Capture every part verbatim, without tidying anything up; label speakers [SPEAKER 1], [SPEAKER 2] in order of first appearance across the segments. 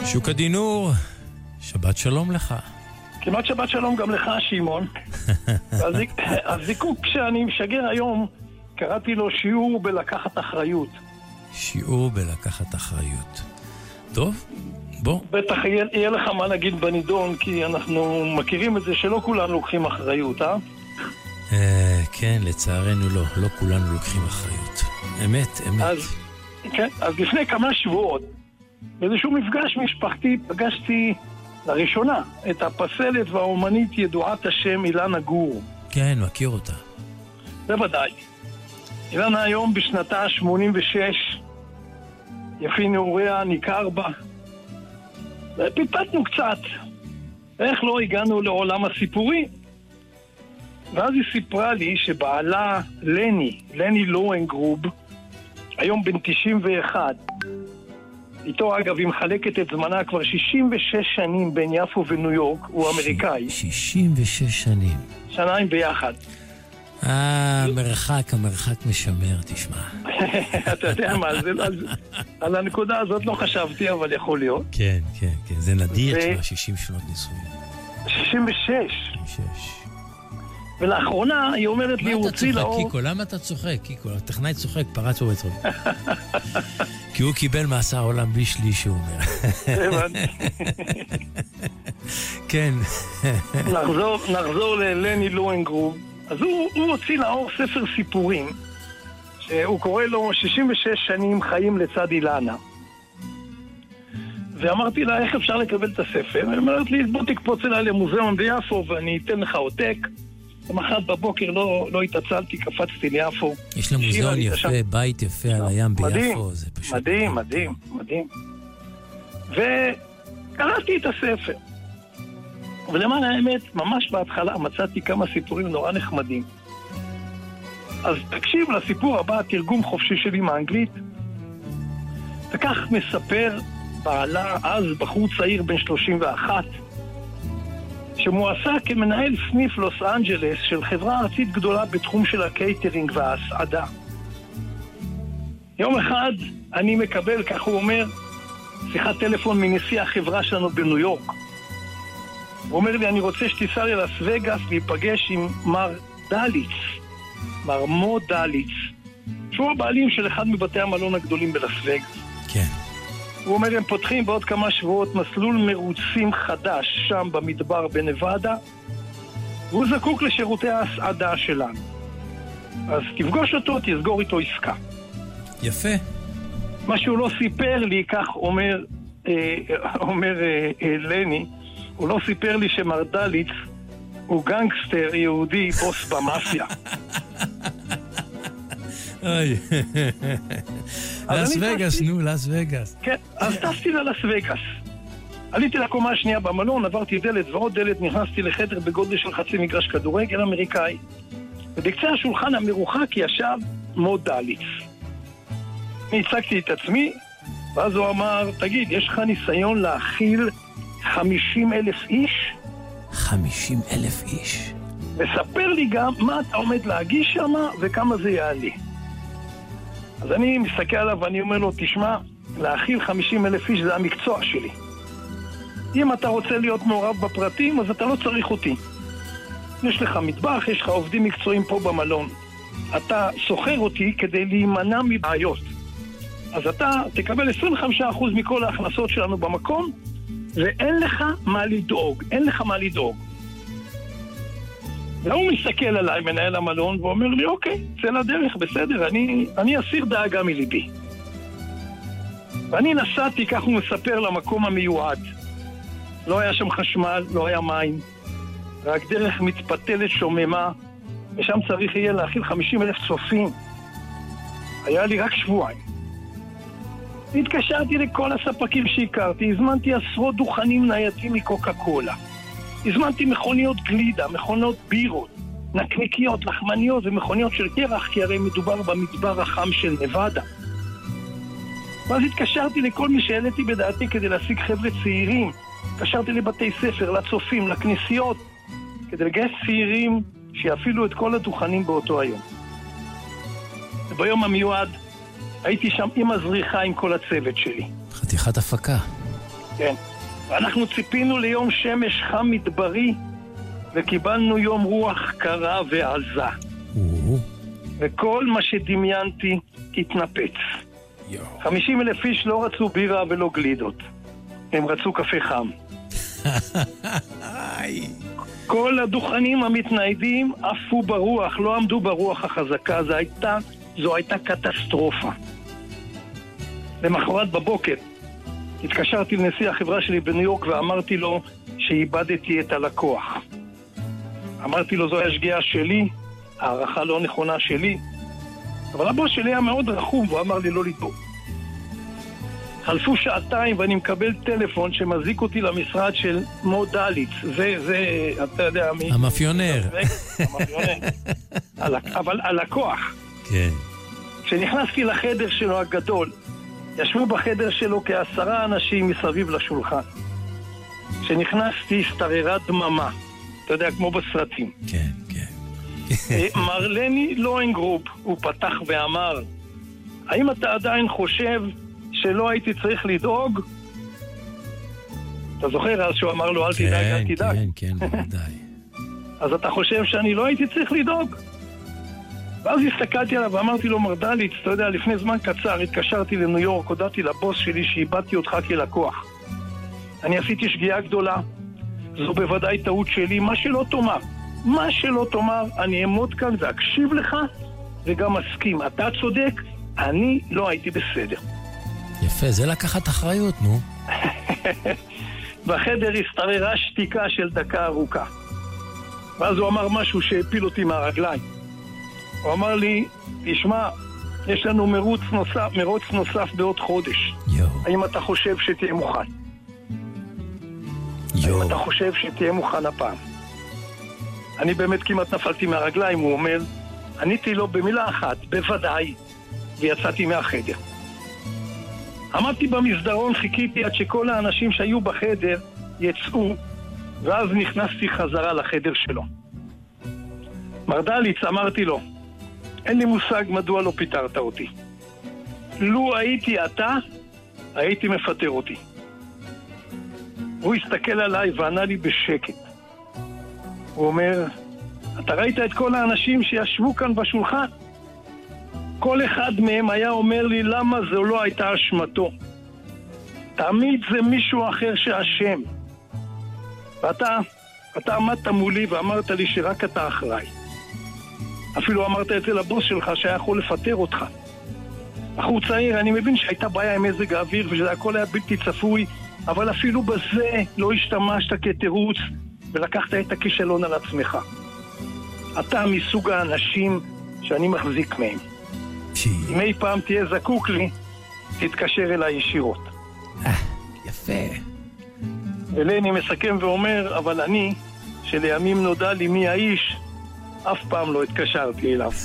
[SPEAKER 1] שוקה דינור, שבת שלום לך.
[SPEAKER 2] כמעט שבת שלום גם לך, שמעון. הזיקוק שאני משגר היום, קראתי לו שיעור בלקחת אחריות.
[SPEAKER 1] שיעור בלקחת אחריות. טוב, בוא.
[SPEAKER 2] בטח יהיה, יהיה לך מה להגיד בנידון, כי אנחנו מכירים את זה שלא כולנו לוקחים אחריות, אה?
[SPEAKER 1] אה, כן, לצערנו לא. לא כולנו לוקחים אחריות. אמת, אמת.
[SPEAKER 2] אז, כן, אז לפני כמה שבועות, באיזשהו מפגש משפחתי, פגשתי לראשונה את הפסלת והאומנית ידועת השם אילנה גור.
[SPEAKER 1] כן, מכיר אותה.
[SPEAKER 2] בוודאי. אילנה היום בשנתה שמונים ושש, יפי נעוריה, ניכר בה. ופיפטנו קצת. איך לא הגענו לעולם הסיפורי? ואז היא סיפרה לי שבעלה לני, לני לוהנגרוב, היום בן תשעים ואחת, איתו אגב היא מחלקת את זמנה כבר שישים ושש שנים בין יפו וניו יורק, הוא אמריקאי.
[SPEAKER 1] שישים ושש שנים.
[SPEAKER 2] שניים ביחד.
[SPEAKER 1] אה, מרחק, המרחק משמר, תשמע.
[SPEAKER 2] אתה יודע מה, זה, על, על הנקודה הזאת לא חשבתי, אבל יכול להיות.
[SPEAKER 1] כן, כן, כן, זה נדיר, תשמע, שישים שנות נישואים.
[SPEAKER 2] שישים ושש. ולאחרונה היא אומרת לי, הוא הוציא לאור...
[SPEAKER 1] מה אתה צוחק, קיקו? למה אתה צוחק, קיקו? הטכנאי צוחק, פרץ ובצחוק. כי הוא קיבל מאסר עולם בלי שליש, הוא אומר. כן.
[SPEAKER 2] נחזור ללני לוהנגרוב. אז הוא, הוא הוציא לאור ספר סיפורים, שהוא קורא לו שישים ושש שנים חיים לצד אילנה. ואמרתי לה, איך אפשר לקבל את הספר? היא אומרת לי, בוא תקפוץ אליי למוזיאון ביפו ואני אתן לך עותק. למחרת בבוקר לא, לא התעצלתי, קפצתי ליפו.
[SPEAKER 1] יש לה מוזיאון יפה, שם... בית יפה על הים ביפו.
[SPEAKER 2] מדהים,
[SPEAKER 1] זה פשוט
[SPEAKER 2] מדהים, מדהים, מדהים. וקראתי את הספר. ולמען האמת, ממש בהתחלה מצאתי כמה סיפורים נורא נחמדים. אז תקשיב לסיפור הבא, תרגום חופשי שלי מאנגלית. וכך מספר בעלה, אז בחור צעיר בן שלושים ואחת, שמועסק כמנהל סניף לוס אנג'לס של חברה ארצית גדולה בתחום של הקייטרינג וההסעדה. יום אחד אני מקבל, כך הוא אומר, שיחת טלפון מנשיא החברה שלנו בניו יורק. הוא אומר לי, אני רוצה שתיסע ללאס וגאס להיפגש עם מר דליץ, מר מו דליץ, שהוא הבעלים של אחד מבתי המלון הגדולים בלאס וגאס.
[SPEAKER 1] כן.
[SPEAKER 2] הוא אומר, הם פותחים בעוד כמה שבועות מסלול מרוצים חדש שם במדבר בנבדה, והוא זקוק לשירותי ההסעדה שלנו. אז תפגוש אותו, תסגור איתו עסקה.
[SPEAKER 1] יפה.
[SPEAKER 2] מה שהוא לא סיפר לי, כך אומר, אה, אומר אה, אה, לני, הוא לא סיפר לי שמר דליץ הוא גנגסטר יהודי בוס במאפיה.
[SPEAKER 1] אוי. לאס וגאס, נו, לאס וגאס.
[SPEAKER 2] כן, אז טסתי ללאס וגאס. עליתי לקומה השנייה במלון, עברתי דלת ועוד דלת, נכנסתי לחדר בגודל של חצי מגרש כדורגל אמריקאי. ובקצה השולחן המרוחק ישב מו דליץ. אני הצגתי את עצמי, ואז הוא אמר, תגיד, יש לך ניסיון להכיל חמישים אלף איש?
[SPEAKER 1] חמישים אלף איש.
[SPEAKER 2] וספר לי גם מה אתה עומד להגיש שם וכמה זה יעלה. אז אני מסתכל עליו ואני אומר לו, תשמע, להכיל חמישים אלף איש זה המקצוע שלי. אם אתה רוצה להיות מעורב בפרטים, אז אתה לא צריך אותי. יש לך מטבח, יש לך עובדים מקצועיים פה במלון. אתה סוחר אותי כדי להימנע מבעיות. אז אתה תקבל עשרים וחמישה אחוז מכל ההכנסות שלנו במקום, ואין לך מה לדאוג, אין לך מה לדאוג. והוא מסתכל עליי, מנהל המלון, ואומר לי, אוקיי, צא לדרך, בסדר, אני, אני אסיר דאגה מליבי. ואני נסעתי, כך הוא מספר, למקום המיועד. לא היה שם חשמל, לא היה מים, רק דרך מתפתלת שוממה, ושם צריך יהיה להכיל חמישים אלף צופים. היה לי רק שבועיים. התקשרתי לכל הספקים שהכרתי, הזמנתי עשרות דוכנים ניידים מקוקה קולה. הזמנתי מכוניות גלידה, מכונות בירות, נקניקיות, לחמניות ומכוניות של קרח, כי הרי מדובר במדבר החם של נבדה. ואז התקשרתי לכל מי שהעליתי בדעתי כדי להשיג חבר'ה צעירים. התקשרתי לבתי ספר, לצופים, לכנסיות, כדי לגייס צעירים שיפעילו את כל הדוכנים באותו היום. וביום המיועד הייתי שם עם הזריחה עם כל הצוות שלי.
[SPEAKER 1] חתיכת הפקה.
[SPEAKER 2] כן. ואנחנו ציפינו ליום שמש חם מדברי, וקיבלנו יום רוח קרה ועזה. וכל מה שדמיינתי התנפץ. חמישים אלף איש לא רצו בירה ולא גלידות. הם רצו קפה חם. כל הדוכנים המתניידים עפו ברוח, לא עמדו ברוח החזקה. זו הייתה, זו הייתה קטסטרופה. למחרת בבוקר התקשרתי לנשיא החברה שלי בניו יורק ואמרתי לו שאיבדתי את הלקוח. אמרתי לו, זו השגיאה שלי, הערכה לא נכונה שלי, אבל הבוס שלי היה מאוד רחום והוא אמר לי לא לדאוג. חלפו שעתיים ואני מקבל טלפון שמזיק אותי למשרד של מו דליץ. זה, זה, אתה יודע מי...
[SPEAKER 1] המאפיונר.
[SPEAKER 2] המאפיונר. אבל הלקוח.
[SPEAKER 1] כן.
[SPEAKER 2] כשנכנסתי לחדר שלו הגדול, ישבו בחדר שלו כעשרה אנשים מסביב לשולחן. כשנכנסתי הסתררה דממה. אתה יודע, כמו בסרטים.
[SPEAKER 1] כן, כן.
[SPEAKER 2] מרלני לוינגרופ, הוא פתח ואמר, האם אתה עדיין חושב שלא הייתי צריך לדאוג? אתה זוכר אז שהוא אמר לו, אל תדאג, אל תדאג.
[SPEAKER 1] כן, כן, בוודאי.
[SPEAKER 2] אז אתה חושב שאני לא הייתי צריך לדאוג? ואז הסתכלתי עליו ואמרתי לו, מר דליץ, אתה יודע, לפני זמן קצר התקשרתי לניו יורק, הודעתי לבוס שלי שאיבדתי אותך כלקוח. אני עשיתי שגיאה גדולה, זו בוודאי טעות שלי, מה שלא תאמר. מה שלא תאמר, אני אעמוד כאן ואקשיב לך וגם אסכים. אתה צודק, אני לא הייתי בסדר.
[SPEAKER 1] יפה, זה לקחת אחריות, נו.
[SPEAKER 2] בחדר הסתררה שתיקה של דקה ארוכה. ואז הוא אמר משהו שהפיל אותי מהרגליים. הוא אמר לי, תשמע, יש לנו מרוץ נוסף, מרוץ נוסף בעוד חודש.
[SPEAKER 1] יו.
[SPEAKER 2] האם אתה חושב שתהיה מוכן?
[SPEAKER 1] יו.
[SPEAKER 2] האם אתה חושב שתהיה מוכן הפעם? אני באמת כמעט נפלתי מהרגליים, הוא אומר, עניתי לו במילה אחת, בוודאי, ויצאתי מהחדר. עמדתי במסדרון, חיכיתי עד שכל האנשים שהיו בחדר יצאו, ואז נכנסתי חזרה לחדר שלו. מר דליץ, אמרתי לו, אין לי מושג מדוע לא פיטרת אותי. לו הייתי אתה, הייתי מפטר אותי. הוא הסתכל עליי וענה לי בשקט. הוא אומר, אתה ראית את כל האנשים שישבו כאן בשולחן? כל אחד מהם היה אומר לי למה זו לא הייתה אשמתו. תמיד זה מישהו אחר שאשם. ואתה, אתה עמדת מולי ואמרת לי שרק אתה אחראי. אפילו אמרת את זה לבוס שלך שהיה יכול לפטר אותך. בחור צעיר, אני מבין שהייתה בעיה עם מזג האוויר ושזה הכל היה בלתי צפוי, אבל אפילו בזה לא השתמשת כתירוץ ולקחת את הכישלון על עצמך. אתה מסוג האנשים שאני מחזיק מהם. אם אי פעם תהיה זקוק לי, תתקשר אליי ישירות.
[SPEAKER 1] יפה.
[SPEAKER 2] ולני מסכם ואומר, אבל אני, שלימים נודע לי מי האיש, אף פעם לא התקשרתי אליו.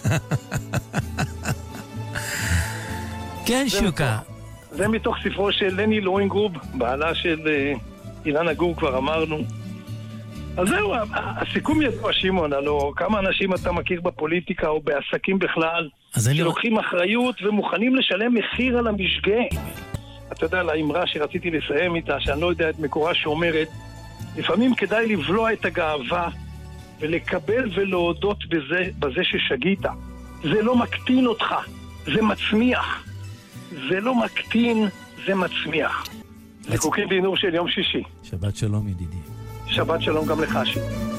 [SPEAKER 1] כן, שוקה.
[SPEAKER 2] זה מתוך ספרו של לני לוינגרופ, בעלה של אילנה גור, כבר אמרנו. אז זהו, הסיכום ידוע, שמעון, הלוא כמה אנשים אתה מכיר בפוליטיקה או בעסקים בכלל, שלוקחים אחריות ומוכנים לשלם מחיר על המשגה. אתה יודע, לאמרה שרציתי לסיים איתה, שאני לא יודע את מקורה, שאומרת, לפעמים כדאי לבלוע את הגאווה ולקבל ולהודות בזה, בזה ששגית. זה לא מקטין אותך, זה מצמיח. זה לא מקטין, זה מצמיח. זיקוקים דינור של יום שישי.
[SPEAKER 1] שבת שלום ידידי.
[SPEAKER 2] שבת שלום גם לך, שי.